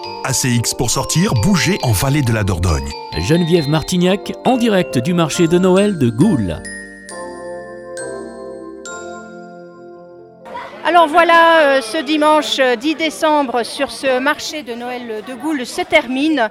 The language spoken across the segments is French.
ACX pour sortir, bouger en vallée de la Dordogne. Geneviève Martignac, en direct du marché de Noël de Goules. Alors voilà, ce dimanche 10 décembre sur ce marché de Noël de Goules se termine.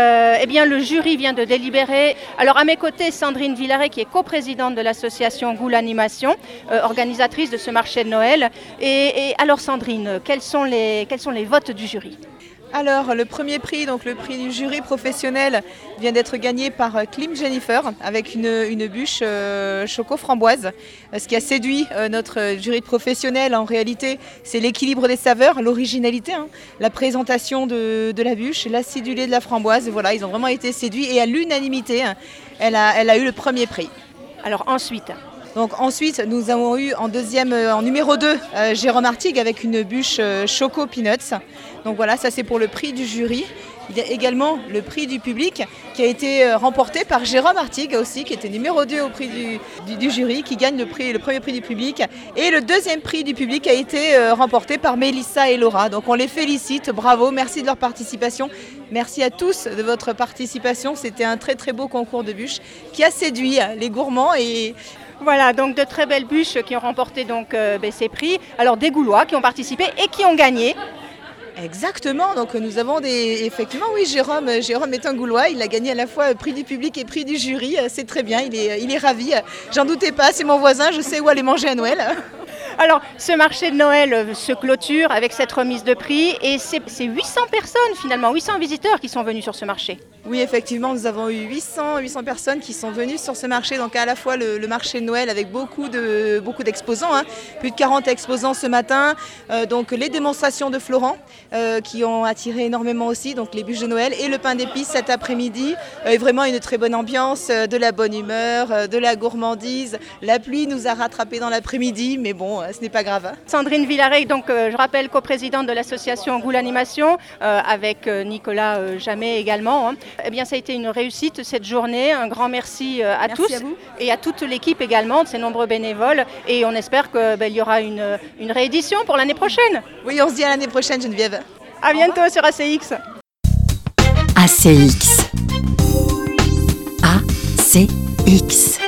Le jury vient de délibérer. Alors à mes côtés, Sandrine Villaret qui est coprésidente de l'association Goules Animation, organisatrice de ce marché de Noël. Et alors Sandrine, quels sont les votes du jury ? Alors, le premier prix, donc le prix du jury professionnel, vient d'être gagné par Klim Jennifer avec une bûche choco-framboise. Ce qui a séduit notre jury professionnel, en réalité, c'est l'équilibre des saveurs, l'originalité, la présentation de la bûche, l'acidulé de la framboise. Voilà, ils ont vraiment été séduits et à l'unanimité, elle a eu le premier prix. Alors ensuite ? Donc ensuite, nous avons eu en numéro 2, Jérôme Artigue avec une bûche Choco Peanuts. Donc voilà, ça c'est pour le prix du jury. Il y a également le prix du public qui a été remporté par Jérôme Artigue aussi, qui était numéro 2 au prix du jury, qui gagne le premier prix du public. Et le deuxième prix du public a été remporté par Mélissa et Laura. Donc on les félicite, bravo, merci de leur participation. Merci à tous de votre participation. C'était un très très beau concours de bûches qui a séduit les gourmands et... Voilà, donc de très belles bûches qui ont remporté donc, ces prix. Alors des Goulois qui ont participé et qui ont gagné. Exactement, donc nous avons effectivement, oui, Jérôme est un Goulois, il a gagné à la fois prix du public et prix du jury, c'est très bien, il est ravi. J'en doutais pas, c'est mon voisin, je sais où aller manger à Noël. Alors, ce marché de Noël se clôture avec cette remise de prix et c'est 800 personnes finalement, 800 visiteurs qui sont venus sur ce marché. Oui, effectivement, nous avons eu 800 personnes qui sont venues sur ce marché, donc à la fois le marché de Noël avec beaucoup d'exposants, plus de 40 exposants ce matin, donc les démonstrations de Florent qui ont attiré énormément aussi, donc les bûches de Noël et le pain d'épices cet après-midi, vraiment une très bonne ambiance, de la bonne humeur, de la gourmandise. La pluie nous a rattrapés dans l'après-midi, mais bon, ce n'est pas grave. Sandrine Villaret, donc je rappelle coprésidente de l'association Goules Animation, avec Nicolas Jamet également. Eh bien, ça a été une réussite cette journée. Un grand merci à tous à vous. Et à toute l'équipe également, de ces nombreux bénévoles. Et on espère qu'il y aura une réédition pour l'année prochaine. Oui, on se dit à l'année prochaine, Geneviève. À bientôt sur ACX. ACX. ACX.